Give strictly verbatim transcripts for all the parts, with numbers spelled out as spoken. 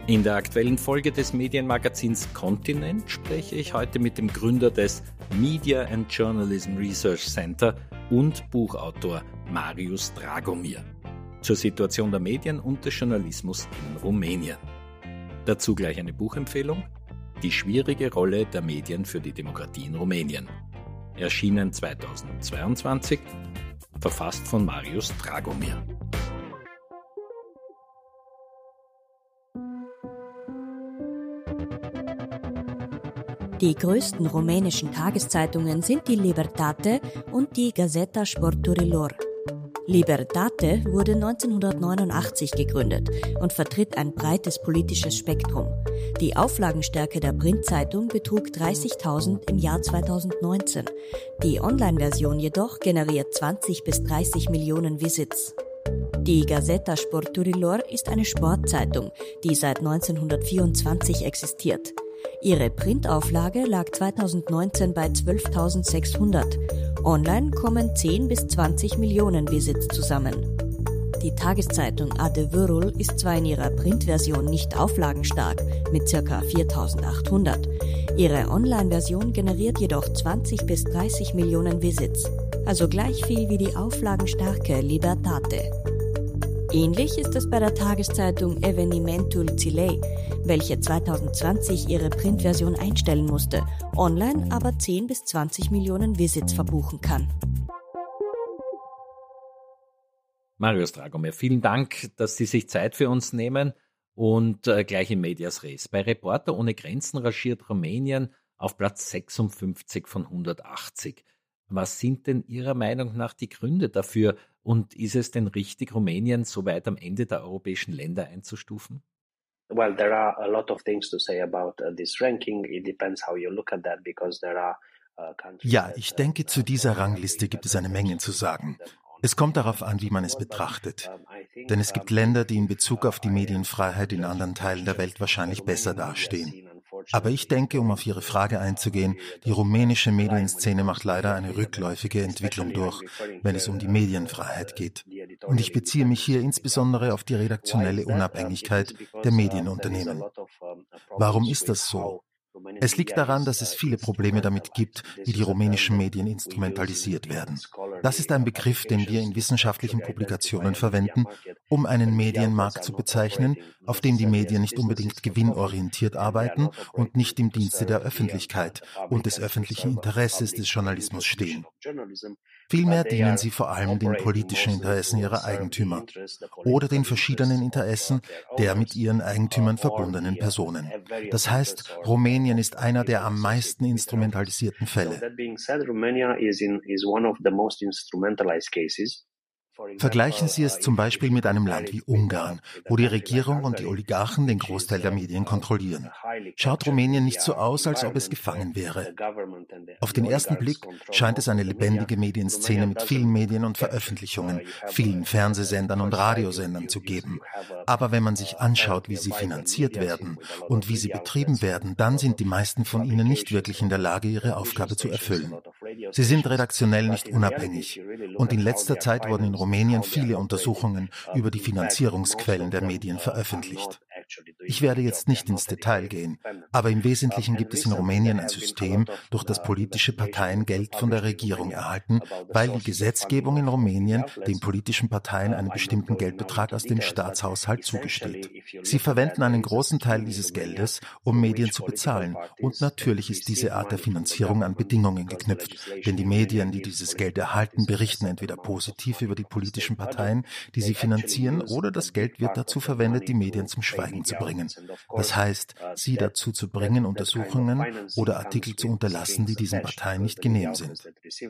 In der aktuellen Folge des Medienmagazins Kontinent spreche ich heute mit dem Gründer des Media and Journalism Research Center und Buchautor Marius Dragomir zur Situation der Medien und des Journalismus in Rumänien. Dazu gleich eine Buchempfehlung: Die schwierige Rolle der Medien für die Demokratie in Rumänien. Erschienen zweitausendzweiundzwanzig, verfasst von Marius Dragomir. Die größten rumänischen Tageszeitungen sind die Libertate und die Gazeta Sporturilor. Libertate wurde neunzehnhundertneunundachtzig gegründet und vertritt ein breites politisches Spektrum. Die Auflagenstärke der Printzeitung betrug dreißigtausend im Jahr zweitausendneunzehn. Die Online-Version jedoch generiert zwanzig bis dreißig Millionen Visits. Die Gazeta Sporturilor ist eine Sportzeitung, die seit neunzehnhundertvierundzwanzig existiert. Ihre Printauflage lag zweitausendneunzehn bei zwölftausendsechshundert. Online kommen zehn bis zwanzig Millionen Visits zusammen. Die Tageszeitung Adevărul ist zwar in ihrer Printversion nicht auflagenstark, mit ca. viertausendachthundert. Ihre Online-Version generiert jedoch zwanzig bis dreißig Millionen Visits, also gleich viel wie die auflagenstarke Libertate. Ähnlich ist es bei der Tageszeitung Evenimentul Zilei, welche zweitausendzwanzig ihre Printversion einstellen musste, online aber zehn bis zwanzig Millionen Visits verbuchen kann. Marius Dragomir, vielen Dank, dass Sie sich Zeit für uns nehmen und äh, gleich in medias res. Bei Reporter ohne Grenzen rangiert Rumänien auf Platz sechsundfünfzig von hundertachtzig. Was sind denn Ihrer Meinung nach die Gründe dafür und ist es denn richtig, Rumänien so weit am Ende der europäischen Länder einzustufen? Well, there are a lot of things to say about uh, this ranking. It depends how you look at that, because there are uh, countries. Ja, ich denke, zu dieser Rangliste gibt es eine Menge zu sagen. Es kommt darauf an, wie man es betrachtet. Denn es gibt Länder, die in Bezug auf die Medienfreiheit in anderen Teilen der Welt wahrscheinlich besser dastehen. Aber ich denke, um auf Ihre Frage einzugehen, die rumänische Medienszene macht leider eine rückläufige Entwicklung durch, wenn es um die Medienfreiheit geht. Und ich beziehe mich hier insbesondere auf die redaktionelle Unabhängigkeit der Medienunternehmen. Warum ist das so? Es liegt daran, dass es viele Probleme damit gibt, wie die rumänischen Medien instrumentalisiert werden. Das ist ein Begriff, den wir in wissenschaftlichen Publikationen verwenden, um einen Medienmarkt zu bezeichnen, auf dem die Medien nicht unbedingt gewinnorientiert arbeiten und nicht im Dienste der Öffentlichkeit und des öffentlichen Interesses des Journalismus stehen. Vielmehr dienen sie vor allem den politischen Interessen ihrer Eigentümer oder den verschiedenen Interessen der mit ihren Eigentümern verbundenen Personen. Das heißt, Rumänien ist einer der am meisten instrumentalisierten Fälle. Vergleichen Sie es zum Beispiel mit einem Land wie Ungarn, wo die Regierung und die Oligarchen den Großteil der Medien kontrollieren. Schaut Rumänien nicht so aus, als ob es gefangen wäre. Auf den ersten Blick scheint es eine lebendige Medienszene mit vielen Medien und Veröffentlichungen, vielen Fernsehsendern und Radiosendern zu geben. Aber wenn man sich anschaut, wie sie finanziert werden und wie sie betrieben werden, dann sind die meisten von ihnen nicht wirklich in der Lage, ihre Aufgabe zu erfüllen. Sie sind redaktionell nicht unabhängig. Und in letzter Zeit wurden in Rumänien viele Untersuchungen über die Finanzierungsquellen der Medien veröffentlicht. Ich werde jetzt nicht ins Detail gehen, aber im Wesentlichen gibt es in Rumänien ein System, durch das politische Parteien Geld von der Regierung erhalten, weil die Gesetzgebung in Rumänien den politischen Parteien einen bestimmten Geldbetrag aus dem Staatshaushalt zugesteht. Sie verwenden einen großen Teil dieses Geldes, um Medien zu bezahlen, und natürlich ist diese Art der Finanzierung an Bedingungen geknüpft, denn die Medien, die dieses Geld erhalten, berichten entweder positiv über die politischen Parteien, die sie finanzieren, oder das Geld wird dazu verwendet, die Medien zum Schweigen zu bringen. Das heißt, sie dazu zu bringen, Untersuchungen oder Artikel zu unterlassen, die diesen Parteien nicht genehm sind.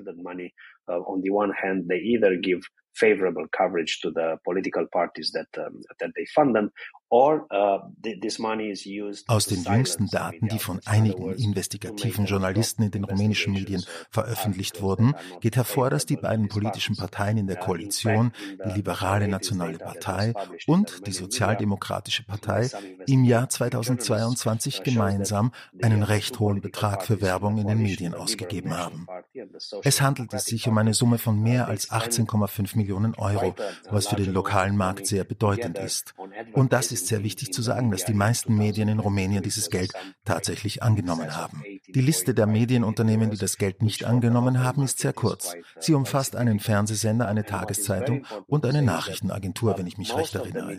Favorable coverage to the political parties that um, that they fund them, or uh, this money is used. Aus den jüngsten Daten, die von einigen investigativen Journalisten in den rumänischen Medien veröffentlicht wurden, geht hervor, dass die beiden politischen Parteien in der Koalition, die Liberale Nationale Partei und die Sozialdemokratische Partei, im Jahr zweitausendzweiundzwanzig gemeinsam einen recht hohen Betrag für Werbung in den Medien ausgegeben haben. Es handelt sich um eine Summe von mehr als achtzehn Komma fünf Millionen Euro, was für den lokalen Markt sehr bedeutend ist. Und das ist sehr wichtig zu sagen, dass die meisten Medien in Rumänien dieses Geld tatsächlich angenommen haben. Die Liste der Medienunternehmen, die das Geld nicht angenommen haben, ist sehr kurz. Sie umfasst einen Fernsehsender, eine Tageszeitung und eine Nachrichtenagentur, wenn ich mich recht erinnere.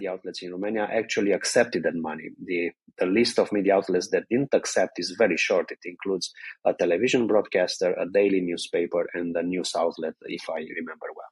The list of media outlets that didn't accept is very short. It includes a television broadcaster, a daily newspaper and a news outlet, if I remember well.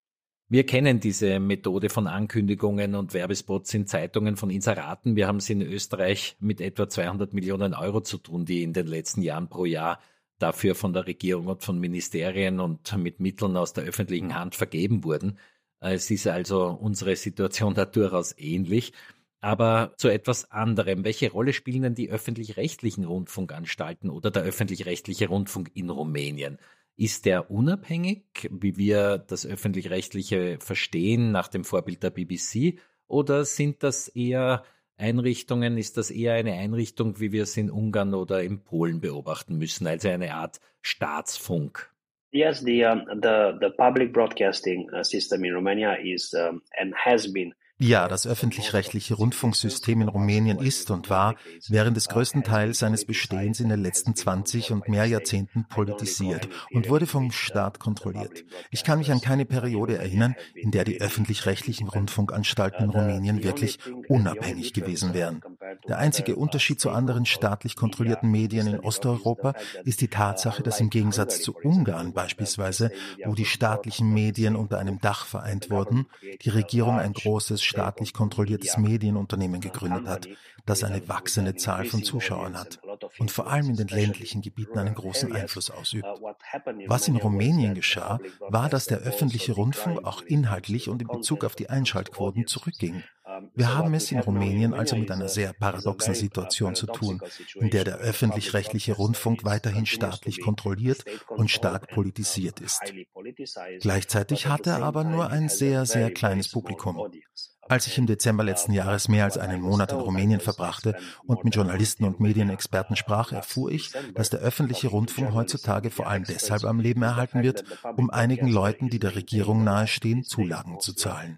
Wir kennen diese Methode von Ankündigungen und Werbespots in Zeitungen von Inseraten. Wir haben es in Österreich mit etwa zweihundert Millionen Euro zu tun, die in den letzten Jahren pro Jahr dafür von der Regierung und von Ministerien und mit Mitteln aus der öffentlichen Hand vergeben wurden. Es ist also unsere Situation da durchaus ähnlich. Aber zu etwas anderem. Welche Rolle spielen denn die öffentlich-rechtlichen Rundfunkanstalten oder der öffentlich-rechtliche Rundfunk in Rumänien? Ist der unabhängig, wie wir das öffentlich-rechtliche verstehen, nach dem Vorbild der B B C? Oder sind das eher Einrichtungen, ist das eher eine Einrichtung, wie wir es in Ungarn oder in Polen beobachten müssen, also eine Art Staatsfunk? Yes, the, um, the, the public broadcasting system in Romania is um, and has been Ja, das öffentlich-rechtliche Rundfunksystem in Rumänien ist und war während des größten Teils seines Bestehens in den letzten zwanzig und mehr Jahrzehnten politisiert und wurde vom Staat kontrolliert. Ich kann mich an keine Periode erinnern, in der die öffentlich-rechtlichen Rundfunkanstalten in Rumänien wirklich unabhängig gewesen wären. Der einzige Unterschied zu anderen staatlich kontrollierten Medien in Osteuropa ist die Tatsache, dass im Gegensatz zu Ungarn beispielsweise, wo die staatlichen Medien unter einem Dach vereint wurden, die Regierung ein großes staatlich kontrolliertes Medienunternehmen gegründet hat, das eine wachsende Zahl von Zuschauern hat und vor allem in den ländlichen Gebieten einen großen Einfluss ausübt. Was in Rumänien geschah, war, dass der öffentliche Rundfunk auch inhaltlich und in Bezug auf die Einschaltquoten zurückging. Wir haben es in Rumänien also mit einer sehr paradoxen Situation zu tun, in der der öffentlich-rechtliche Rundfunk weiterhin staatlich kontrolliert und stark politisiert ist. Gleichzeitig hat er aber nur ein sehr, sehr kleines Publikum. Als ich im Dezember letzten Jahres mehr als einen Monat in Rumänien verbrachte und mit Journalisten und Medienexperten sprach, erfuhr ich, dass der öffentliche Rundfunk heutzutage vor allem deshalb am Leben erhalten wird, um einigen Leuten, die der Regierung nahestehen, Zulagen zu zahlen.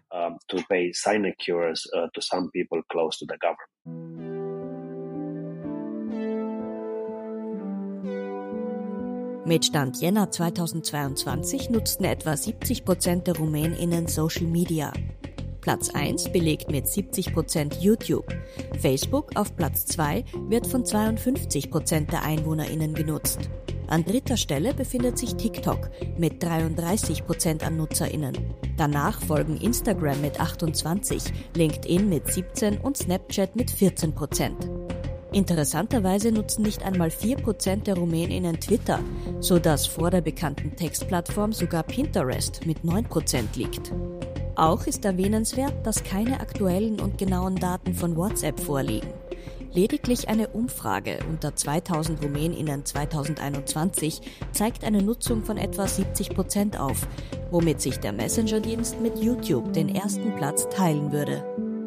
Mit Stand Jänner zweitausendzweiundzwanzig nutzten etwa siebzig Prozent der RumänInnen Social Media. Platz eins belegt mit siebzig Prozent YouTube. Facebook auf Platz zwei wird von zweiundfünfzig Prozent der EinwohnerInnen genutzt. An dritter Stelle befindet sich TikTok mit dreiunddreißig Prozent an NutzerInnen. Danach folgen Instagram mit achtundzwanzig, LinkedIn mit siebzehn und Snapchat mit vierzehn Prozent. Interessanterweise nutzen nicht einmal vier Prozent der RumänInnen Twitter, sodass vor der bekannten Textplattform sogar Pinterest mit neun Prozent liegt. Auch ist erwähnenswert, dass keine aktuellen und genauen Daten von WhatsApp vorliegen. Lediglich eine Umfrage unter zweitausend RumänInnen zweitausendeinundzwanzig zeigt eine Nutzung von etwa siebzig Prozent auf, womit sich der Messenger-Dienst mit YouTube den ersten Platz teilen würde.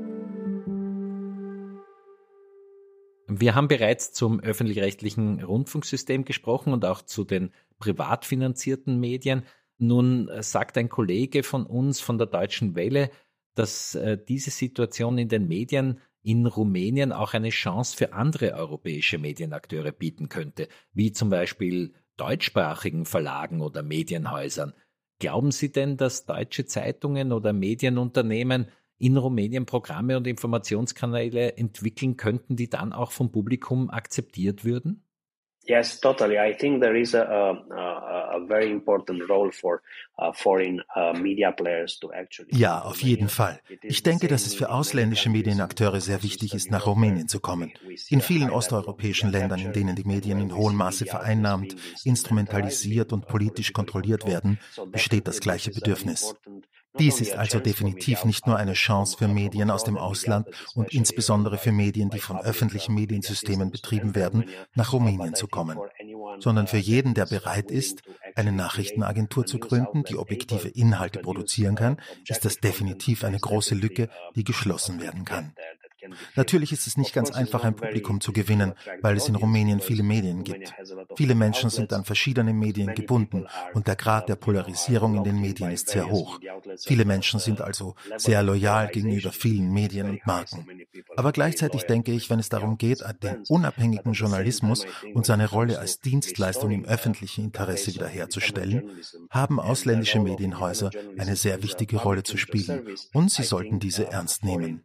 Wir haben bereits zum öffentlich-rechtlichen Rundfunksystem gesprochen und auch zu den privat finanzierten Medien. Nun sagt ein Kollege von uns, von der Deutschen Welle, dass äh, diese Situation in den Medien in Rumänien auch eine Chance für andere europäische Medienakteure bieten könnte, wie zum Beispiel deutschsprachigen Verlagen oder Medienhäusern. Glauben Sie denn, dass deutsche Zeitungen oder Medienunternehmen in Rumänien Programme und Informationskanäle entwickeln könnten, die dann auch vom Publikum akzeptiert würden? Yes, totally. I think there is a, a, a very important role for uh, foreign uh, media players to actually. Ja, auf jeden Fall. Ich denke, dass es für ausländische Medienakteure sehr wichtig ist, nach Rumänien zu kommen. In vielen osteuropäischen Ländern, in denen die Medien in hohem Maße vereinnahmt, instrumentalisiert und politisch kontrolliert werden, besteht das gleiche Bedürfnis. Dies ist also definitiv nicht nur eine Chance für Medien aus dem Ausland und insbesondere für Medien, die von öffentlichen Mediensystemen betrieben werden, nach Rumänien zu kommen, sondern für jeden, der bereit ist, eine Nachrichtenagentur zu gründen, die objektive Inhalte produzieren kann, ist das definitiv eine große Lücke, die geschlossen werden kann. Natürlich ist es nicht ganz einfach, ein Publikum zu gewinnen, weil es in Rumänien viele Medien gibt. Viele Menschen sind an verschiedene Medien gebunden und der Grad der Polarisierung in den Medien ist sehr hoch. Viele Menschen sind also sehr loyal gegenüber vielen Medien und Marken. Aber gleichzeitig denke ich, wenn es darum geht, den unabhängigen Journalismus und seine Rolle als Dienstleistung im öffentlichen Interesse wiederherzustellen, haben ausländische Medienhäuser eine sehr wichtige Rolle zu spielen und sie sollten diese ernst nehmen.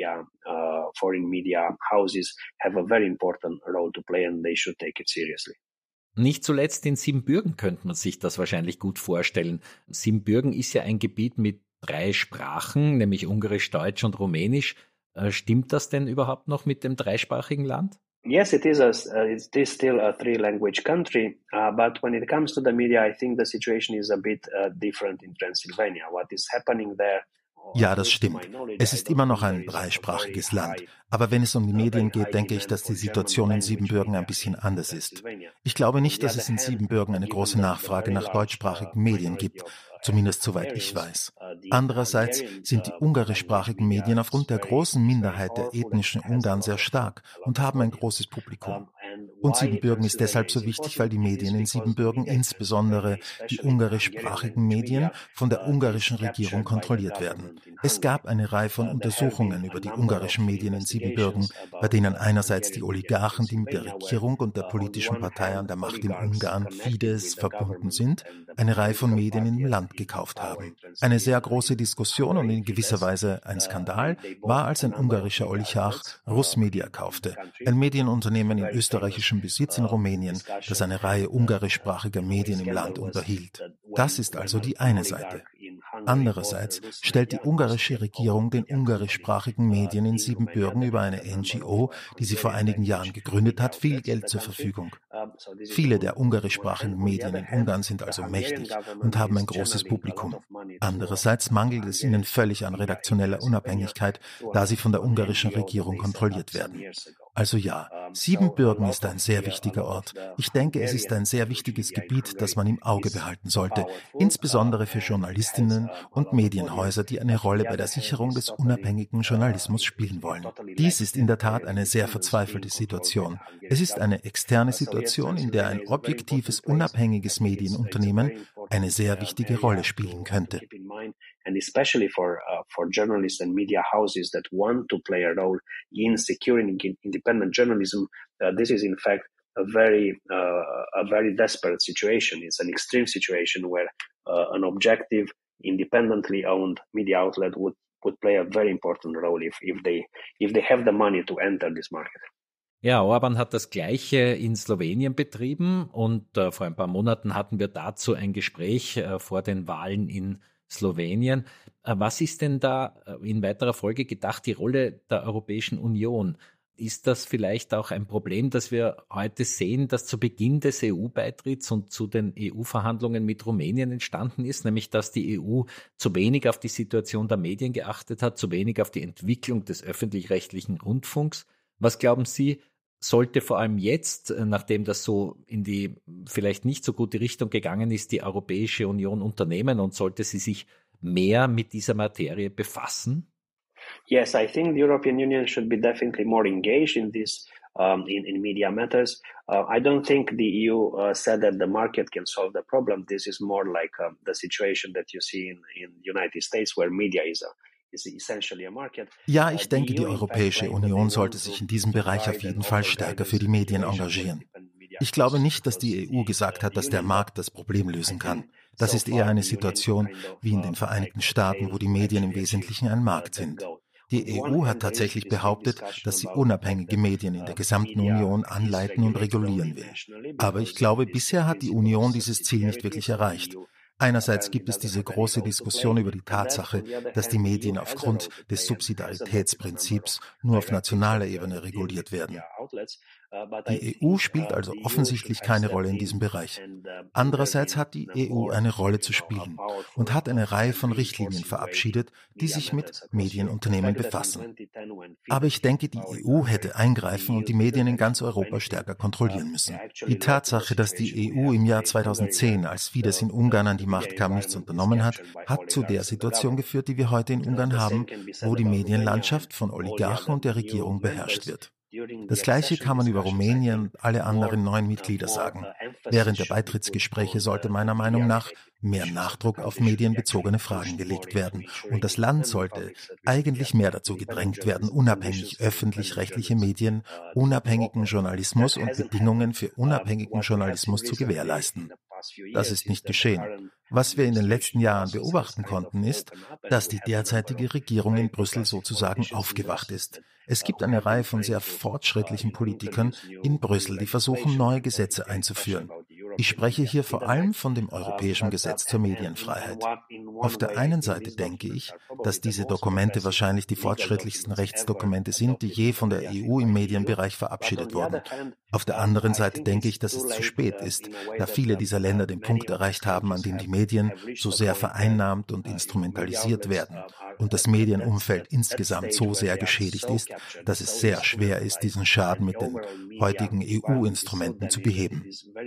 Foreign media houses have a very important role to play and they should take it seriously. Nicht zuletzt in Siebenbürgen könnte man sich das wahrscheinlich gut vorstellen. Siebenbürgen ist ja ein Gebiet mit drei Sprachen, nämlich Ungarisch, Deutsch und Rumänisch. Stimmt das denn überhaupt noch mit dem dreisprachigen Land? Yes, it is a, uh, it is still a three-language country, uh, but when it comes to the media, I think the situation is a bit uh, different in Transylvania. What is happening there? Ja, das stimmt. Es ist immer noch ein dreisprachiges Land. Aber wenn es um die Medien geht, denke ich, dass die Situation in Siebenbürgen ein bisschen anders ist. Ich glaube nicht, dass es in Siebenbürgen eine große Nachfrage nach deutschsprachigen Medien gibt, zumindest soweit ich weiß. Andererseits sind die ungarischsprachigen Medien aufgrund der großen Minderheit der ethnischen Ungarn sehr stark und haben ein großes Publikum. Und Siebenbürgen ist deshalb so wichtig, weil die Medien in Siebenbürgen, insbesondere die ungarischsprachigen Medien, von der ungarischen Regierung kontrolliert werden. Es gab eine Reihe von Untersuchungen über die ungarischen Medien in Siebenbürgen, bei denen einerseits die Oligarchen, die mit der Regierung und der politischen Partei an der Macht in Ungarn, Fidesz, verbunden sind, eine Reihe von Medien im Land gekauft haben. Eine sehr große Diskussion und in gewisser Weise ein Skandal war, als ein ungarischer Oligarch Rusmedia kaufte, ein Medienunternehmen in österreichischem Besitz in Rumänien, das eine Reihe ungarischsprachiger Medien im Land unterhielt. Das ist also die eine Seite. Andererseits stellt die ungarische Regierung den ungarischsprachigen Medien in Siebenbürgen über eine N G O, die sie vor einigen Jahren gegründet hat, viel Geld zur Verfügung. Viele der ungarischsprachigen Medien in Ungarn sind also mächtig und haben ein großes Publikum. Andererseits mangelt es ihnen völlig an redaktioneller Unabhängigkeit, da sie von der ungarischen Regierung kontrolliert werden. Also ja, Siebenbürgen ist ein sehr wichtiger Ort. Ich denke, es ist ein sehr wichtiges Gebiet, das man im Auge behalten sollte, insbesondere für Journalistinnen und Medienhäuser, die eine Rolle bei der Sicherung des unabhängigen Journalismus spielen wollen. Dies ist in der Tat eine sehr verzweifelte Situation. Es ist eine externe Situation, in der ein objektives, unabhängiges Medienunternehmen eine sehr wichtige Rolle spielen könnte. And especially for uh, for journalists and media houses that want to play a role in securing independent journalism, uh, this is in fact a very uh, a very desperate situation. It's an extreme situation where uh, an objective, independently owned media outlet would would play a very important role if if they if they have the money to enter this market. Ja, Orban hat das Gleiche in Slowenien betrieben und äh, vor ein paar Monaten hatten wir dazu ein Gespräch äh, vor den Wahlen in Slowenien. Was ist denn da in weiterer Folge gedacht, die Rolle der Europäischen Union? Ist das vielleicht auch ein Problem, dass wir heute sehen, dass zu Beginn des E U-Beitritts und zu den E U-Verhandlungen mit Rumänien entstanden ist, nämlich dass die E U zu wenig auf die Situation der Medien geachtet hat, zu wenig auf die Entwicklung des öffentlich-rechtlichen Rundfunks? Was glauben Sie, sollte vor allem jetzt, nachdem das so in die vielleicht nicht so gute Richtung gegangen ist, die Europäische Union unternehmen und sollte sie sich mehr mit dieser Materie befassen? Yes, I think the European Union should be definitely more engaged in this, um, in, in media matters. Uh, I don't think the E U uh, said that the market can solve the problem. This is more like uh, the situation that you see in, in the United States where media is a Ja, ich denke, die Europäische Union sollte sich in diesem Bereich auf jeden Fall stärker für die Medien engagieren. Ich glaube nicht, dass die E U gesagt hat, dass der Markt das Problem lösen kann. Das ist eher eine Situation wie in den Vereinigten Staaten, wo die Medien im Wesentlichen ein Markt sind. Die E U hat tatsächlich behauptet, dass sie unabhängige Medien in der gesamten Union anleiten und regulieren will. Aber ich glaube, bisher hat die Union dieses Ziel nicht wirklich erreicht. Einerseits gibt es diese große Diskussion über die Tatsache, dass die Medien aufgrund des Subsidiaritätsprinzips nur auf nationaler Ebene reguliert werden. Die E U spielt also offensichtlich keine Rolle in diesem Bereich. Andererseits hat die E U eine Rolle zu spielen und hat eine Reihe von Richtlinien verabschiedet, die sich mit Medienunternehmen befassen. Aber ich denke, die E U hätte eingreifen und die Medien in ganz Europa stärker kontrollieren müssen. Die Tatsache, dass die E U im Jahr zweitausendzehn, als Fidesz in Ungarn an die Macht kam, nichts unternommen hat, hat zu der Situation geführt, die wir heute in Ungarn haben, wo die Medienlandschaft von Oligarchen und der Regierung beherrscht wird. Das Gleiche kann man über Rumänien und alle anderen neuen Mitglieder sagen. Während der Beitrittsgespräche sollte meiner Meinung nach mehr Nachdruck auf medienbezogene Fragen gelegt werden. Und das Land sollte eigentlich mehr dazu gedrängt werden, unabhängig öffentlich-rechtliche Medien, unabhängigen Journalismus und Bedingungen für unabhängigen Journalismus zu gewährleisten. Das ist nicht geschehen. Was wir in den letzten Jahren beobachten konnten, ist, dass die derzeitige Regierung in Brüssel sozusagen aufgewacht ist. Es gibt eine Reihe von sehr fortschrittlichen Politikern in Brüssel, die versuchen, neue Gesetze einzuführen. Ich spreche hier vor allem von dem Europäischen Gesetz zur Medienfreiheit. Auf der einen Seite denke ich, dass diese Dokumente wahrscheinlich die fortschrittlichsten Rechtsdokumente sind, die je von der E U im Medienbereich verabschiedet wurden. Auf der anderen Seite denke ich, dass es zu spät ist, da viele dieser Länder den Punkt erreicht haben, an dem die Medien so sehr vereinnahmt und instrumentalisiert werden und das Medienumfeld insgesamt so sehr geschädigt ist, dass es sehr schwer ist, diesen Schaden mit den heutigen E U-Instrumenten zu beheben.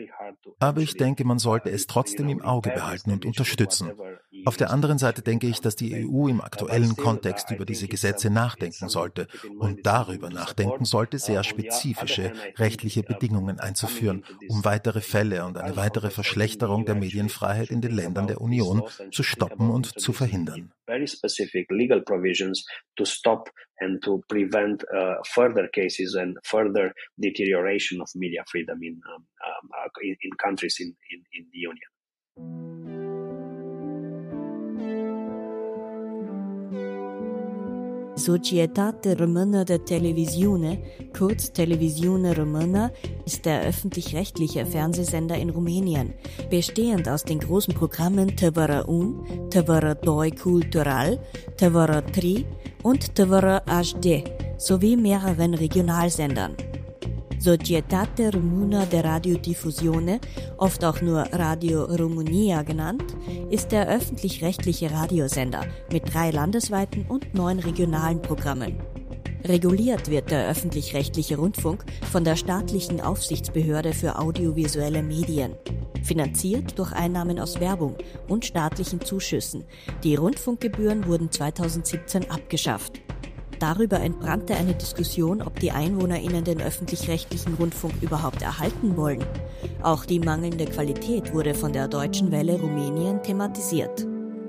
Aber ich denke, man sollte es trotzdem im Auge behalten und unterstützen. Auf der anderen Seite denke ich, dass die E U im aktuellen Kontext über diese Gesetze nachdenken sollte und darüber nachdenken sollte, sehr spezifische rechtliche Bedingungen einzuführen, um weitere Fälle und eine weitere Verschlechterung der Medienfreiheit in den Ländern der Union zu stoppen und zu verhindern. Very specific legal provisions to stop and to prevent uh, further cases and further deterioration of media freedom in, um, um, uh, in, in countries in, in, in the Union. Societate Română de Televiziune, kurz Televiziune Română, ist der öffentlich-rechtliche Fernsehsender in Rumänien, bestehend aus den großen Programmen T V R unu, T V R doi Cultural, T V R trei und T V R H D sowie mehreren Regionalsendern. Societate Română de Radiodifuziune, oft auch nur Radio România genannt, ist der öffentlich-rechtliche Radiosender mit drei landesweiten und neun regionalen Programmen. Reguliert wird der öffentlich-rechtliche Rundfunk von der staatlichen Aufsichtsbehörde für audiovisuelle Medien, finanziert durch Einnahmen aus Werbung und staatlichen Zuschüssen. Die Rundfunkgebühren wurden zweitausendsiebzehn abgeschafft. Darüber entbrannte eine Diskussion, ob die EinwohnerInnen den öffentlich-rechtlichen Rundfunk überhaupt erhalten wollen. Auch die mangelnde Qualität wurde von der Deutschen Welle Rumänien thematisiert.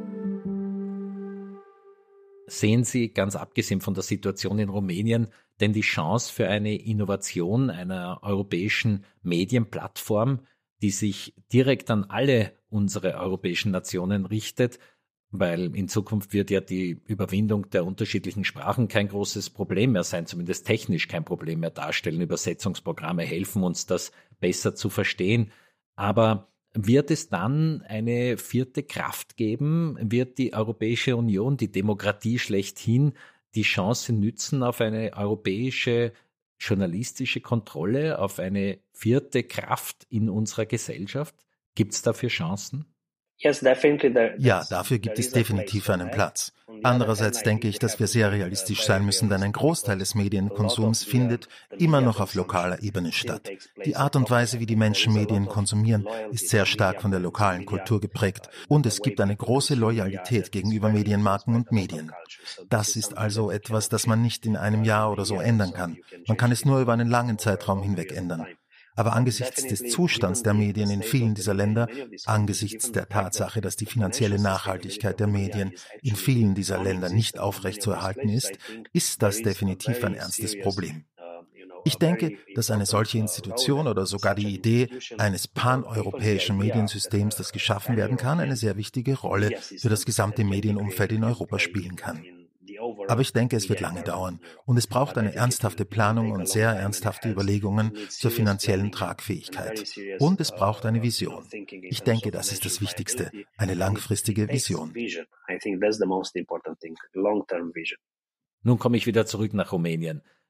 Sehen Sie, ganz abgesehen von der Situation in Rumänien, denn die Chance für eine Innovation einer europäischen Medienplattform, die sich direkt an alle unsere europäischen Nationen richtet, weil in Zukunft wird ja die Überwindung der unterschiedlichen Sprachen kein großes Problem mehr sein, zumindest technisch kein Problem mehr darstellen. Übersetzungsprogramme helfen uns, das besser zu verstehen. Aber wird es dann eine vierte Kraft geben? Wird die Europäische Union, die Demokratie schlechthin, die Chance nützen auf eine europäische journalistische Kontrolle, auf eine vierte Kraft in unserer Gesellschaft? Gibt es dafür Chancen? Ja, dafür gibt es definitiv einen Platz. Andererseits denke ich, dass wir sehr realistisch sein müssen, denn ein Großteil des Medienkonsums findet immer noch auf lokaler Ebene statt. Die Art und Weise, wie die Menschen Medien konsumieren, ist sehr stark von der lokalen Kultur geprägt und es gibt eine große Loyalität gegenüber Medienmarken und Medien. Das ist also etwas, das man nicht in einem Jahr oder so ändern kann. Man kann es nur über einen langen Zeitraum hinweg ändern. Aber angesichts des Zustands der Medien in vielen dieser Länder, angesichts der Tatsache, dass die finanzielle Nachhaltigkeit der Medien in vielen dieser Länder nicht aufrechtzuerhalten ist, ist das definitiv ein ernstes Problem. Ich denke, dass eine solche Institution oder sogar die Idee eines paneuropäischen Mediensystems, das geschaffen werden kann, eine sehr wichtige Rolle für das gesamte Medienumfeld in Europa spielen kann. Aber ich denke, es wird lange dauern und es braucht eine ernsthafte Planung und sehr ernsthafte Überlegungen zur finanziellen Tragfähigkeit. Und es braucht eine Vision. Ich denke, das ist das Wichtigste, eine langfristige Vision. Nun komme ich wieder zurück nach Rumänien.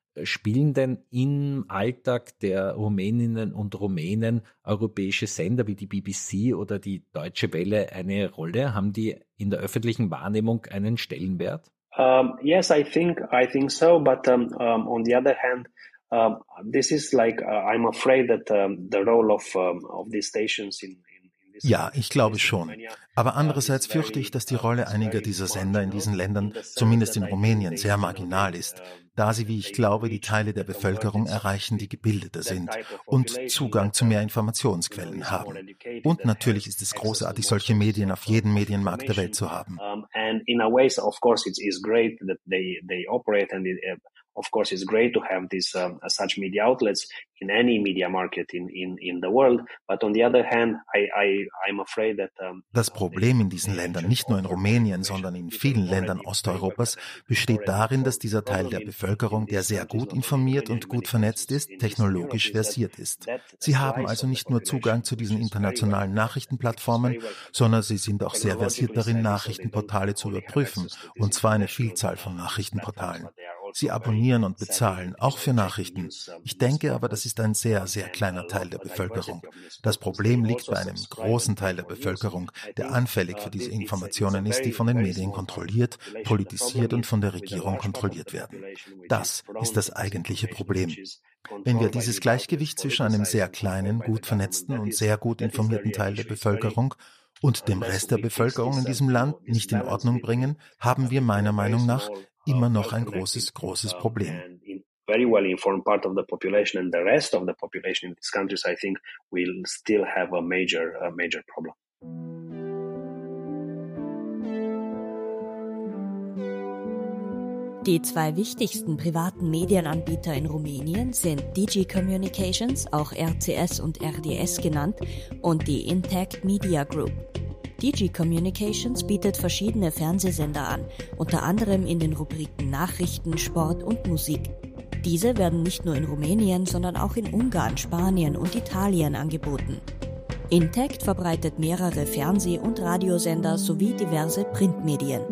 Spielen denn im Alltag der Rumäninnen und Rumänen europäische Sender wie die B B C oder die Deutsche Welle eine Rolle? Haben die in der öffentlichen Wahrnehmung einen Stellenwert? Um, yes, I think I think so. But um, um, on the other hand, um, this is like uh, I'm afraid that um, the role of um, of these stations in Ja, ich glaube schon. Aber andererseits fürchte ich, dass die Rolle einiger dieser Sender in diesen Ländern, zumindest in Rumänien, sehr marginal ist, da sie, wie ich glaube, die Teile der Bevölkerung erreichen, die gebildeter sind und Zugang zu mehr Informationsquellen haben. Und natürlich ist es großartig, solche Medien auf jedem Medienmarkt der Welt zu haben. Of course, it's great to have these um, such media outlets in any media market in, in, in the world. But on the other hand, I, I, I'm afraid that... Um, das Problem in diesen Ländern, nicht nur in Rumänien, sondern in vielen Ländern Osteuropas, besteht darin, dass dieser Teil der Bevölkerung, der sehr gut informiert und gut vernetzt ist, technologisch versiert ist. Sie haben also nicht nur Zugang zu diesen internationalen Nachrichtenplattformen, sondern sie sind auch sehr versiert darin, Nachrichtenportale zu überprüfen, und zwar eine Vielzahl von Nachrichtenportalen. Sie abonnieren und bezahlen, auch für Nachrichten. Ich denke aber, das ist ein sehr, sehr kleiner Teil der Bevölkerung. Das Problem liegt bei einem großen Teil der Bevölkerung, der anfällig für diese Informationen ist, die von den Medien kontrolliert, politisiert und von der Regierung kontrolliert werden. Das ist das eigentliche Problem. Wenn wir dieses Gleichgewicht zwischen einem sehr kleinen, gut vernetzten und sehr gut informierten Teil der Bevölkerung und dem Rest der Bevölkerung in diesem Land nicht in Ordnung bringen, haben wir meiner Meinung nach immer noch ein großes, großes Problem. Very well informed part of the population and the rest of the population in these countries, I think, will still have a major, a major problem. Die zwei wichtigsten privaten Medienanbieter in Rumänien sind Digi Communications, auch R C S und R D S genannt, und die Intact Media Group. Digi Communications bietet verschiedene Fernsehsender an, unter anderem in den Rubriken Nachrichten, Sport und Musik. Diese werden nicht nur in Rumänien, sondern auch in Ungarn, Spanien und Italien angeboten. Intact verbreitet mehrere Fernseh- und Radiosender sowie diverse Printmedien.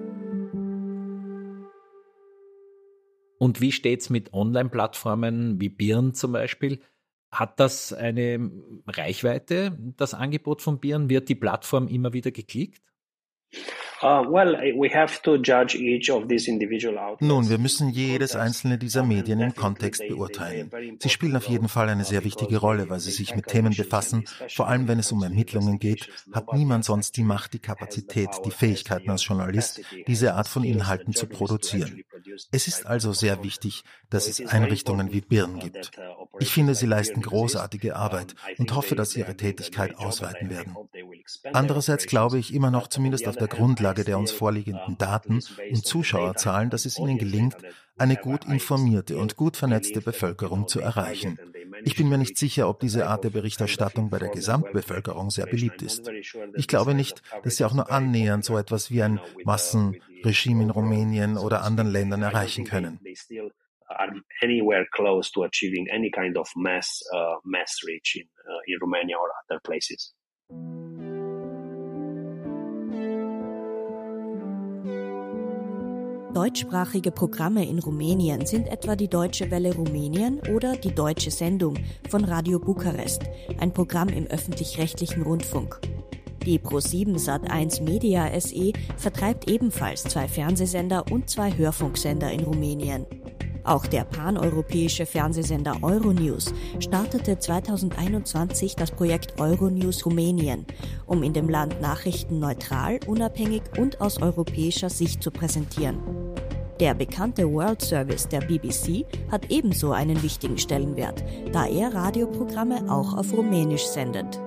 Und wie steht's mit Online-Plattformen wie Birn zum Beispiel? Hat das eine Reichweite, das Angebot von Birn? Wird die Plattform immer wieder geklickt? Uh, well, we have to judge each of these individual outlets. Nun, wir müssen jedes einzelne dieser Medien im Kontext beurteilen. Sie spielen auf jeden Fall eine sehr wichtige Rolle, weil sie sich mit Themen befassen. Vor allem, wenn es um Ermittlungen geht, hat niemand sonst die Macht, die Kapazität, die Fähigkeiten als Journalist, diese Art von Inhalten zu produzieren. Es ist also sehr wichtig, dass es Einrichtungen wie Birn gibt. Ich finde, sie leisten großartige Arbeit und hoffe, dass sie ihre Tätigkeit ausweiten werden. Andererseits glaube ich immer noch, zumindest auf der Grundlage der uns vorliegenden Daten und Zuschauerzahlen, dass es ihnen gelingt, eine gut informierte und gut vernetzte Bevölkerung zu erreichen. Ich bin mir nicht sicher, ob diese Art der Berichterstattung bei der Gesamtbevölkerung sehr beliebt ist. Ich glaube nicht, dass sie auch nur annähernd so etwas wie ein Massenregime in Rumänien oder anderen Ländern erreichen können. Are anywhere close to achieving any kind of mass uh, mass reach in, uh, in Romania or other places. Deutschsprachige Programme in Rumänien sind etwa die Deutsche Welle Rumänien oder die Deutsche Sendung von Radio Bukarest, ein Programm im öffentlich-rechtlichen Rundfunk. Die ProSieben Sat eins Media S E vertreibt ebenfalls zwei Fernsehsender und zwei Hörfunksender in Rumänien. Auch der paneuropäische Fernsehsender Euronews startete zweitausendeinundzwanzig das Projekt Euronews Rumänien, um in dem Land Nachrichten neutral, unabhängig und aus europäischer Sicht zu präsentieren. Der bekannte World Service der B B C hat ebenso einen wichtigen Stellenwert, da er Radioprogramme auch auf Rumänisch sendet.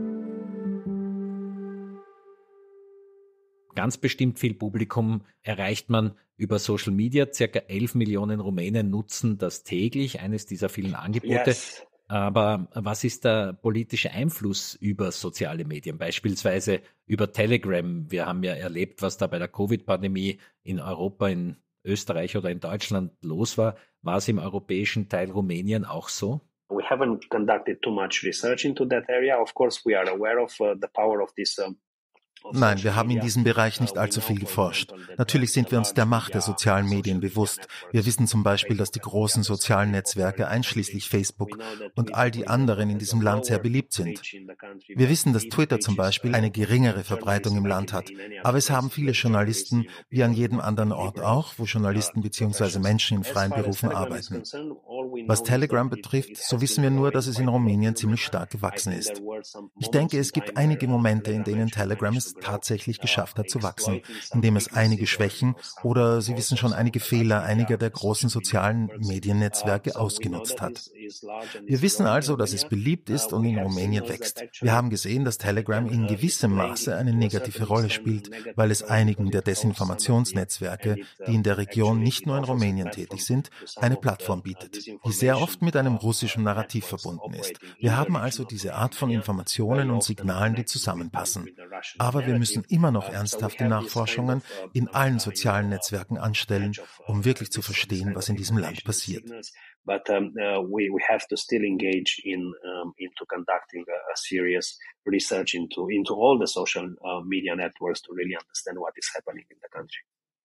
Ganz bestimmt viel Publikum erreicht man über Social Media. Circa elf Millionen Rumänen nutzen das täglich, eines dieser vielen Angebote. Yes. Aber was ist der politische Einfluss über soziale Medien, beispielsweise über Telegram? Wir haben ja erlebt, was da bei der Covid-Pandemie in Europa, in Österreich oder in Deutschland los war. War es im europäischen Teil Rumänien auch so? We haven't conducted too much research into that area. Of course, we are aware of uh, the power of this um Nein, wir haben in diesem Bereich nicht allzu viel geforscht. Natürlich sind wir uns der Macht der sozialen Medien bewusst. Wir wissen zum Beispiel, dass die großen sozialen Netzwerke, einschließlich Facebook und all die anderen in diesem Land sehr beliebt sind. Wir wissen, dass Twitter zum Beispiel eine geringere Verbreitung im Land hat. Aber es haben viele Journalisten, wie an jedem anderen Ort auch, wo Journalisten bzw. Menschen in freien Berufen arbeiten. Was Telegram betrifft, so wissen wir nur, dass es in Rumänien ziemlich stark gewachsen ist. Ich denke, es gibt einige Momente, in denen Telegram es tatsächlich geschafft hat zu wachsen, indem es einige Schwächen oder, Sie wissen schon, einige Fehler einiger der großen sozialen Mediennetzwerke ausgenutzt hat. Wir wissen also, dass es beliebt ist und in Rumänien wächst. Wir haben gesehen, dass Telegram in gewissem Maße eine negative Rolle spielt, weil es einigen der Desinformationsnetzwerke, die in der Region nicht nur in Rumänien tätig sind, eine Plattform bietet, die sehr oft mit einem russischen Narrativ verbunden ist. Wir haben also diese Art von Informationen und Signalen, die zusammenpassen. Aber wir müssen immer noch ernsthafte Nachforschungen in allen sozialen Netzwerken anstellen, um wirklich zu verstehen, was in diesem Land passiert. But um, uh, we, we have to still engage in um, into conducting a, a serious research into into all the social uh, media networks to really understand what is happening in the country.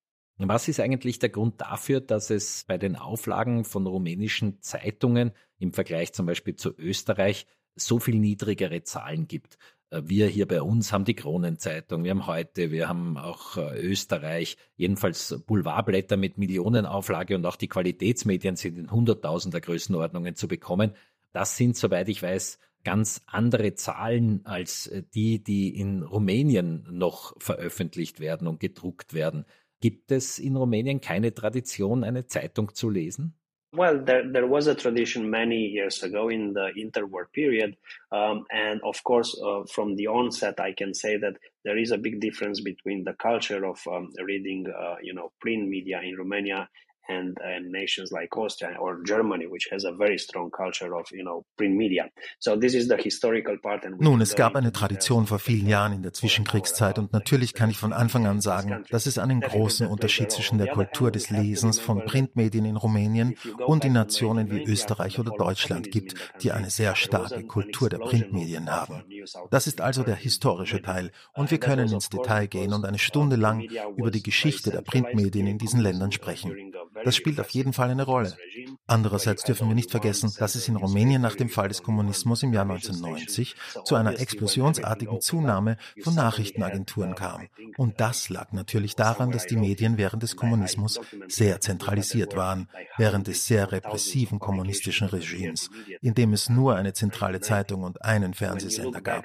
Was ist eigentlich der Grund dafür, dass es bei den Auflagen von rumänischen Zeitungen im Vergleich zum Beispiel zu Österreich so viel niedrigere Zahlen gibt? Wir hier bei uns haben die Kronenzeitung, wir haben Heute, wir haben auch Österreich, jedenfalls Boulevardblätter mit Millionenauflage und auch die Qualitätsmedien sind in hunderttausender Größenordnungen zu bekommen. Das sind, soweit ich weiß, ganz andere Zahlen als die, die in Rumänien noch veröffentlicht werden und gedruckt werden. Gibt es in Rumänien keine Tradition, eine Zeitung zu lesen? Well, there there was a tradition many years ago in the interwar period, um, and of course, uh, from the onset, I can say that there is a big difference between the culture of um, reading, uh, you know, print media in Romania and, and nations like Austria or Germany, which has a very strong culture of, you know, print media. So this is the historical part. And Nun, es gab eine Tradition vor vielen Jahren in der Zwischenkriegszeit und natürlich kann ich von Anfang an sagen, dass es einen großen Unterschied zwischen der Kultur des Lesens von Printmedien in Rumänien und in Nationen wie Österreich oder Deutschland gibt, die eine sehr starke Kultur der Printmedien haben. Das ist also der historische Teil und wir können ins Detail gehen und eine Stunde lang über die Geschichte der Printmedien in diesen Ländern sprechen. Das spielt auf jeden Fall eine Rolle. Andererseits dürfen wir nicht vergessen, dass es in Rumänien nach dem Fall des Kommunismus im Jahr neunzehnhundertneunzig zu einer explosionsartigen Zunahme von Nachrichtenagenturen kam. Und das lag natürlich daran, dass die Medien während des Kommunismus sehr zentralisiert waren, während des sehr repressiven kommunistischen Regimes, in dem es nur eine zentrale Zeitung und einen Fernsehsender gab.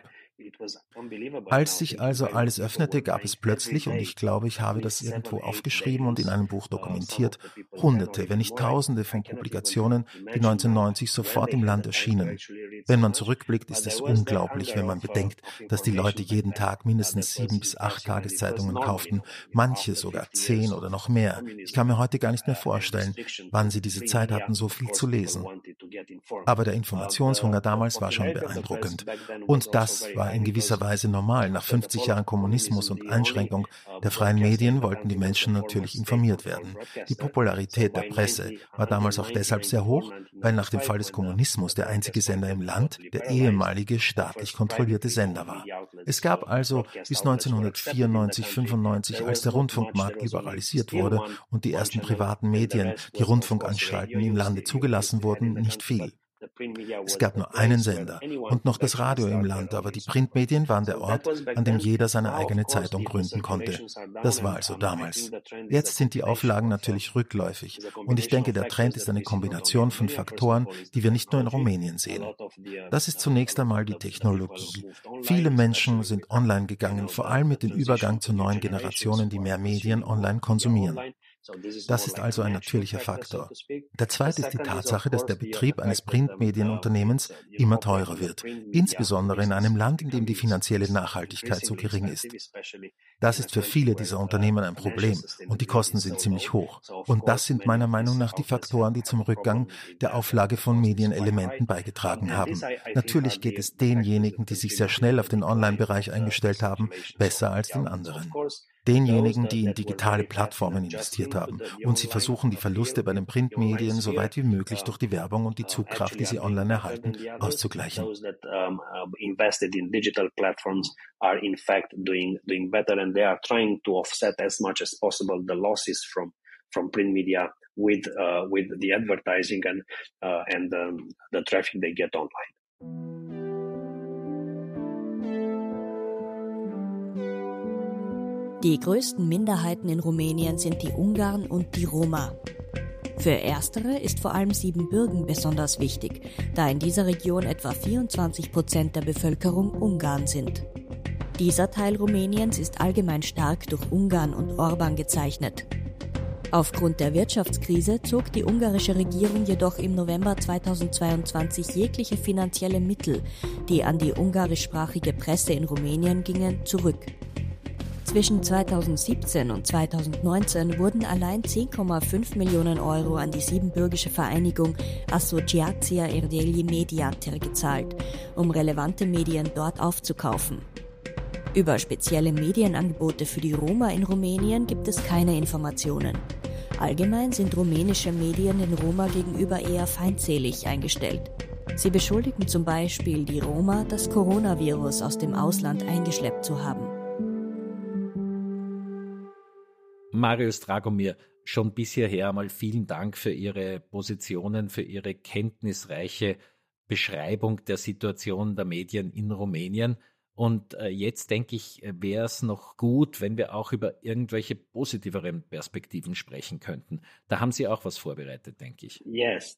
Als sich also alles öffnete, gab es plötzlich, und ich glaube, ich habe das irgendwo aufgeschrieben und in einem Buch dokumentiert, Hunderte, wenn nicht Tausende von Publikationen, die neunzehnhundertneunzig sofort im Land erschienen. Wenn man zurückblickt, ist es unglaublich, wenn man bedenkt, dass die Leute jeden Tag mindestens sieben bis acht Tageszeitungen kauften, manche sogar zehn oder noch mehr. Ich kann mir heute gar nicht mehr vorstellen, wann sie diese Zeit hatten, so viel zu lesen. Aber der Informationshunger damals war schon beeindruckend. Und das war in gewisser Weise normal. Nach fünfzig Jahren Kommunismus und Einschränkung der freien Medien wollten die Menschen natürlich informiert werden. Die Popularität der Presse war damals auch deshalb sehr hoch, weil nach dem Fall des Kommunismus der einzige Sender im Land der ehemalige staatlich kontrollierte Sender war. Es gab also bis neunzehnhundertvierundneunzig, fünfundneunzig, als der Rundfunkmarkt liberalisiert wurde und die ersten privaten Medien, die Rundfunkanstalten im Lande zugelassen wurden, nicht viel. Es gab nur einen Sender und noch das Radio im Land, aber die Printmedien waren der Ort, an dem jeder seine eigene Zeitung gründen konnte. Das war also damals. Jetzt sind die Auflagen natürlich rückläufig und ich denke, der Trend ist eine Kombination von Faktoren, die wir nicht nur in Rumänien sehen. Das ist zunächst einmal die Technologie. Viele Menschen sind online gegangen, vor allem mit dem Übergang zu neuen Generationen, die mehr Medien online konsumieren. Das ist also ein natürlicher Faktor. Der zweite ist die Tatsache, dass der Betrieb eines Printmedienunternehmens immer teurer wird, insbesondere in einem Land, in dem die finanzielle Nachhaltigkeit so gering ist. Das ist für viele dieser Unternehmen ein Problem und die Kosten sind ziemlich hoch. Und das sind meiner Meinung nach die Faktoren, die zum Rückgang der Auflage von Medienelementen beigetragen haben. Natürlich geht es denjenigen, die sich sehr schnell auf den Online-Bereich eingestellt haben, besser als den anderen. denjenigen, die in digitale Plattformen investiert haben. Und sie versuchen, die Verluste bei den Printmedien so weit wie möglich durch die Werbung und die Zugkraft, die sie online erhalten, auszugleichen. Invested in digital platforms are in fact doing doing better, and they are trying to offset as much as possible the losses from from print media with uh, with the advertising and uh, and um, the traffic they get online. Die größten Minderheiten in Rumänien sind die Ungarn und die Roma. Für erstere ist vor allem Siebenbürgen besonders wichtig, da in dieser Region etwa vierundzwanzig Prozent der Bevölkerung Ungarn sind. Dieser Teil Rumäniens ist allgemein stark durch Ungarn und Orban gezeichnet. Aufgrund der Wirtschaftskrise zog die ungarische Regierung jedoch im November zweitausendzweiundzwanzig jegliche finanzielle Mittel, die an die ungarischsprachige Presse in Rumänien gingen, zurück. Zwischen zweitausendsiebzehn und zweitausendneunzehn wurden allein zehn Komma fünf Millionen Euro an die siebenbürgische Vereinigung Asociația Ardei Mediator gezahlt, um relevante Medien dort aufzukaufen. Über spezielle Medienangebote für die Roma in Rumänien gibt es keine Informationen. Allgemein sind rumänische Medien den Roma gegenüber eher feindselig eingestellt. Sie beschuldigen zum Beispiel die Roma, das Coronavirus aus dem Ausland eingeschleppt zu haben. Marius Dragomir, schon bis hierher einmal vielen Dank für Ihre Positionen, für Ihre kenntnisreiche Beschreibung der Situation der Medien in Rumänien. Und äh, jetzt denke ich, wäre es noch gut, wenn wir auch über irgendwelche positiveren Perspektiven sprechen könnten. Da haben Sie auch was vorbereitet, denke ich. Yes,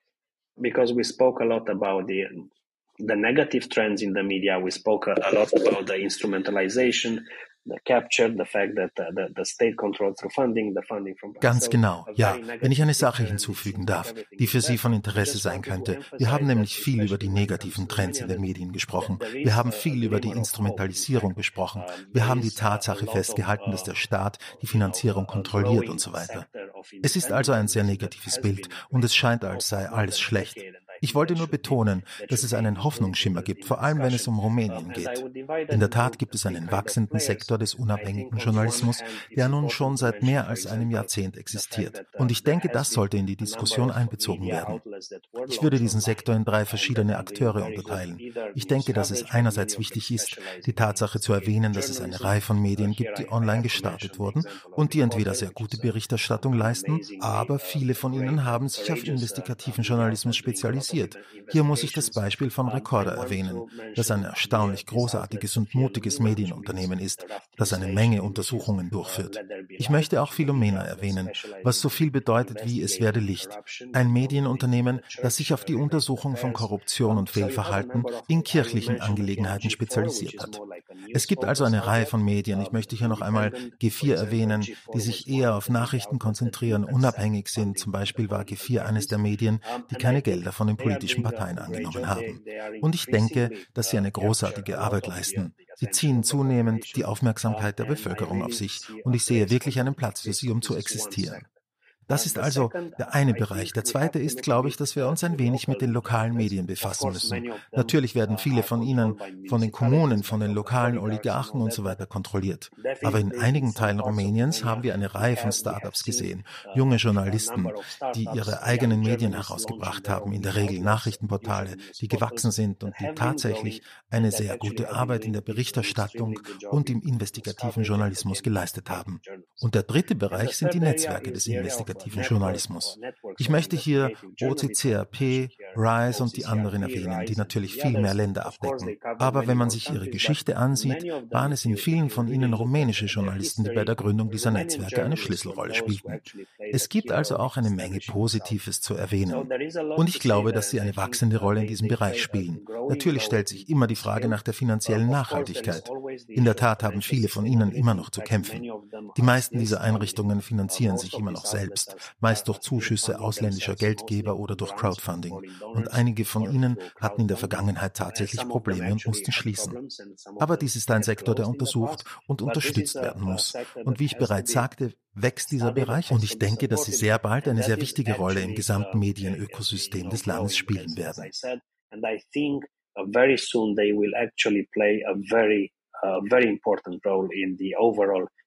because we spoke a lot about the the negative trends in the media. We spoke a, a lot about the instrumentalization, the capture, the fact that uh, the, the state controls through funding, the funding from... Ganz genau, ja. Wenn ich eine Sache hinzufügen darf, die für Sie von Interesse sein könnte. Wir haben nämlich viel über die negativen Trends in den Medien gesprochen. Wir haben viel über die Instrumentalisierung besprochen. Wir haben die Tatsache festgehalten, dass der Staat die Finanzierung kontrolliert und so weiter. Es ist also ein sehr negatives Bild und es scheint, als sei alles schlecht. Ich wollte nur betonen, dass es einen Hoffnungsschimmer gibt, vor allem wenn es um Rumänien geht. In der Tat gibt es einen wachsenden Sektor des unabhängigen Journalismus, der nun schon seit mehr als einem Jahrzehnt existiert. Und ich denke, das sollte in die Diskussion einbezogen werden. Ich würde diesen Sektor in drei verschiedene Akteure unterteilen. Ich denke, dass es einerseits wichtig ist, die Tatsache zu erwähnen, dass es eine Reihe von Medien gibt, die online gestartet wurden und die entweder sehr gute Berichterstattung leisten, aber viele von ihnen haben sich auf investigativen Journalismus spezialisiert. Hier muss ich das Beispiel von Recorder erwähnen, das ein erstaunlich großartiges und mutiges Medienunternehmen ist, das eine Menge Untersuchungen durchführt. Ich möchte auch Philomena erwähnen, was so viel bedeutet wie Es werde Licht. Ein Medienunternehmen, das sich auf die Untersuchung von Korruption und Fehlverhalten in kirchlichen Angelegenheiten spezialisiert hat. Es gibt also eine Reihe von Medien, ich möchte hier noch einmal G vier erwähnen, die sich eher auf Nachrichten konzentrieren, unabhängig sind. Zum Beispiel war G vier eines der Medien, die keine Gelder von den politischen Parteien angenommen haben. Und ich denke, dass sie eine großartige Arbeit leisten. Sie ziehen zunehmend die Aufmerksamkeit der Bevölkerung auf sich und ich sehe wirklich einen Platz für sie, um zu existieren. Das ist also der eine Bereich. Der zweite ist, glaube ich, dass wir uns ein wenig mit den lokalen Medien befassen müssen. Natürlich werden viele von ihnen von den Kommunen, von den lokalen Oligarchen und so weiter kontrolliert. Aber in einigen Teilen Rumäniens haben wir eine Reihe von Startups gesehen. Junge Journalisten, die ihre eigenen Medien herausgebracht haben, in der Regel Nachrichtenportale, die gewachsen sind und die tatsächlich eine sehr gute Arbeit in der Berichterstattung und im investigativen Journalismus geleistet haben. Und der dritte Bereich sind die Netzwerke des investigativen Journalismus. Ich möchte hier O C C R P, RISE und die anderen erwähnen, die natürlich viel mehr Länder abdecken. Aber wenn man sich ihre Geschichte ansieht, waren es in vielen von ihnen rumänische Journalisten, die bei der Gründung dieser Netzwerke eine Schlüsselrolle spielten. Es gibt also auch eine Menge Positives zu erwähnen. Und ich glaube, dass sie eine wachsende Rolle in diesem Bereich spielen. Natürlich stellt sich immer die Frage nach der finanziellen Nachhaltigkeit. In der Tat haben viele von ihnen immer noch zu kämpfen. Die meisten dieser Einrichtungen finanzieren sich immer noch selbst, meist durch Zuschüsse ausländischer Geldgeber oder durch Crowdfunding. Und einige von ihnen hatten in der Vergangenheit tatsächlich Probleme und mussten schließen. Aber dies ist ein Sektor, der untersucht und unterstützt werden muss. Und wie ich bereits sagte, wächst dieser Bereich und ich denke, dass sie sehr bald eine sehr wichtige Rolle im gesamten Medienökosystem des Landes spielen werden. And I think very soon they will actually play a very, uh, very important role in the overall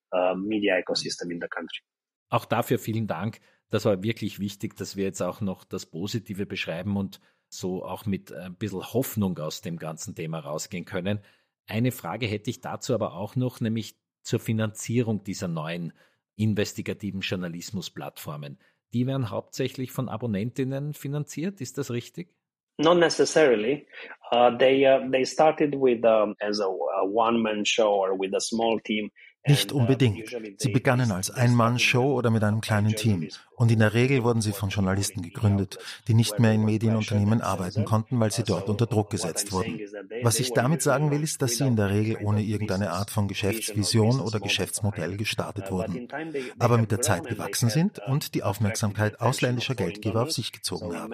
uh, media ecosystem in the country. Auch dafür vielen Dank. Das war wirklich wichtig, dass wir jetzt auch noch das Positive beschreiben und so auch mit ein bisschen Hoffnung aus dem ganzen Thema rausgehen können. Eine Frage hätte ich dazu aber auch noch, nämlich zur Finanzierung dieser neuen investigativen Journalismusplattformen. Die werden hauptsächlich von Abonnentinnen finanziert, ist das richtig? Not necessarily. Uh, they uh, they started with um, as a, a one-man show or with a small team. Nicht unbedingt. Sie begannen als Ein-Mann-Show oder mit einem kleinen Team. Und in der Regel wurden sie von Journalisten gegründet, die nicht mehr in Medienunternehmen arbeiten konnten, weil sie dort unter Druck gesetzt wurden. Was ich damit sagen will, ist, dass sie in der Regel ohne irgendeine Art von Geschäftsvision oder Geschäftsmodell gestartet wurden, aber mit der Zeit gewachsen sind und die Aufmerksamkeit ausländischer Geldgeber auf sich gezogen haben.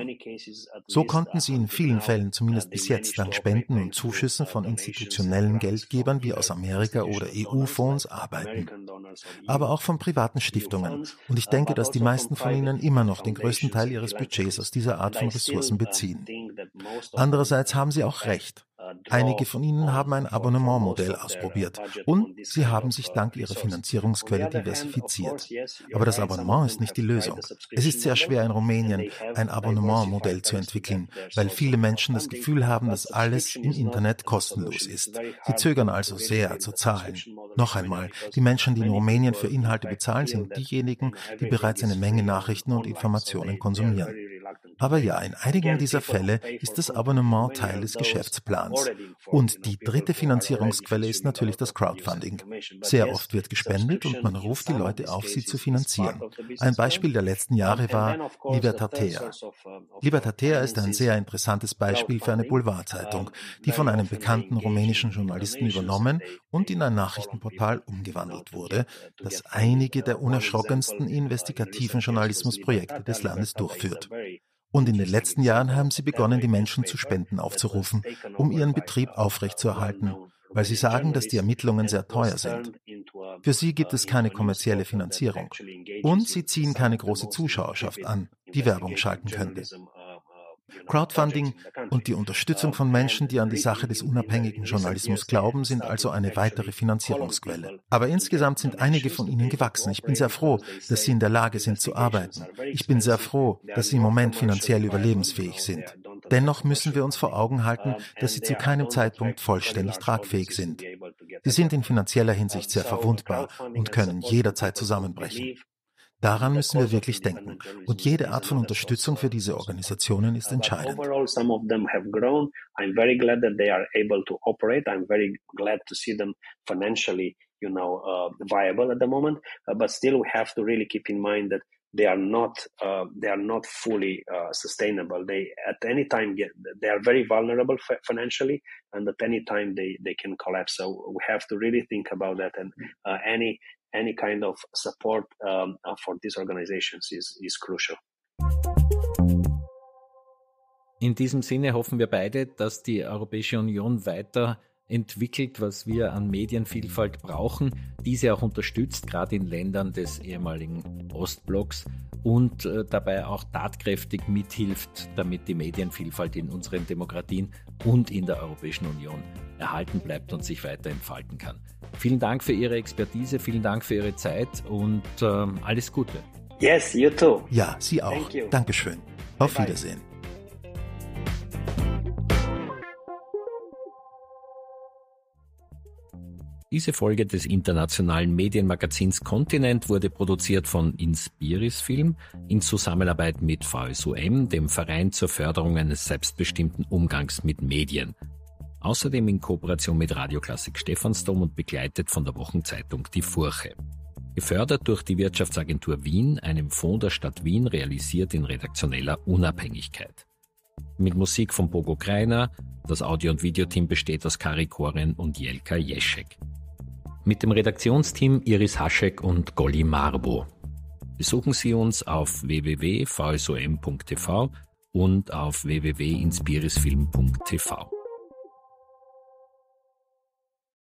So konnten sie in vielen Fällen, zumindest bis jetzt, dank Spenden und Zuschüssen von institutionellen Geldgebern wie aus Amerika oder E U-Fonds arbeiten, aber auch von privaten Stiftungen. Und ich denke, dass die meisten von ihnen immer noch den größten Teil ihres Budgets aus dieser Art von Ressourcen beziehen. Andererseits haben sie auch recht. Einige von ihnen haben ein Abonnementmodell ausprobiert und sie haben sich dank ihrer Finanzierungsquelle diversifiziert. Aber das Abonnement ist nicht die Lösung. Es ist sehr schwer in Rumänien ein Abonnementmodell zu entwickeln, weil viele Menschen das Gefühl haben, dass alles im Internet kostenlos ist. Sie zögern also sehr zu zahlen. Noch einmal, die Menschen, die in Rumänien für Inhalte bezahlen, sind diejenigen, die bereits eine Menge Nachrichten und Informationen konsumieren. Aber ja, in einigen dieser Fälle ist das Abonnement Teil des Geschäftsplans. Und die dritte Finanzierungsquelle ist natürlich das Crowdfunding. Sehr oft wird gespendet und man ruft die Leute auf, sie zu finanzieren. Ein Beispiel der letzten Jahre war Libertatea. Libertatea ist ein sehr interessantes Beispiel für eine Boulevardzeitung, die von einem bekannten rumänischen Journalisten übernommen und in ein Nachrichtenportal umgewandelt wurde, das einige der unerschrockensten investigativen Journalismusprojekte des Landes durchführt. Und in den letzten Jahren haben sie begonnen, die Menschen zu Spenden aufzurufen, um ihren Betrieb aufrechtzuerhalten, weil sie sagen, dass die Ermittlungen sehr teuer sind. Für sie gibt es keine kommerzielle Finanzierung. Und sie ziehen keine große Zuschauerschaft an, die Werbung schalten könnte. Crowdfunding und die Unterstützung von Menschen, die an die Sache des unabhängigen Journalismus glauben, sind also eine weitere Finanzierungsquelle. Aber insgesamt sind einige von ihnen gewachsen. Ich bin sehr froh, dass sie in der Lage sind zu arbeiten. Ich bin sehr froh, dass sie im Moment finanziell überlebensfähig sind. Dennoch müssen wir uns vor Augen halten, dass sie zu keinem Zeitpunkt vollständig tragfähig sind. Sie sind in finanzieller Hinsicht sehr verwundbar und können jederzeit zusammenbrechen. Daran müssen wir wirklich denken. Und jede Art von Unterstützung für diese Organisationen ist entscheidend. Overall, some of them have grown. I'm very glad that they are able to operate. I'm very glad to see them financially, you know, uh, viable at the moment. Uh, but still, we have to really keep in mind that they are not, uh, they are not fully uh, sustainable. They at any time get, they are very vulnerable f- financially, and at any time they they can collapse. So we have to really think about that. And uh, any any kind of support um, for these organizations is, is crucial. In diesem Sinne hoffen wir beide, dass die Europäische Union weiter entwickelt, was wir an Medienvielfalt brauchen, diese auch unterstützt, gerade in Ländern des ehemaligen Ostblocks und äh, dabei auch tatkräftig mithilft, damit die Medienvielfalt in unseren Demokratien und in der Europäischen Union erhalten bleibt und sich weiter entfalten kann. Vielen Dank für Ihre Expertise, vielen Dank für Ihre Zeit und ähm, alles Gute. Yes, you too. Ja, Sie auch. Dankeschön. Auf Bye. Wiedersehen. Diese Folge des internationalen Medienmagazins Kontinent wurde produziert von Inspiris Film in Zusammenarbeit mit V S U M, dem Verein zur Förderung eines selbstbestimmten Umgangs mit Medien. Außerdem in Kooperation mit Radioklassik Stephansdom und begleitet von der Wochenzeitung Die Furche. Gefördert durch die Wirtschaftsagentur Wien, einem Fonds der Stadt Wien, realisiert in redaktioneller Unabhängigkeit. Mit Musik von Bogo Greiner, das Audio- und Videoteam besteht aus Kari Koren und Jelka Jeschek. Mit dem Redaktionsteam Iris Haschek und Golly Marbo. Besuchen Sie uns auf w w w punkt v s o m punkt t v und auf w w w punkt inspirisfilm punkt t v.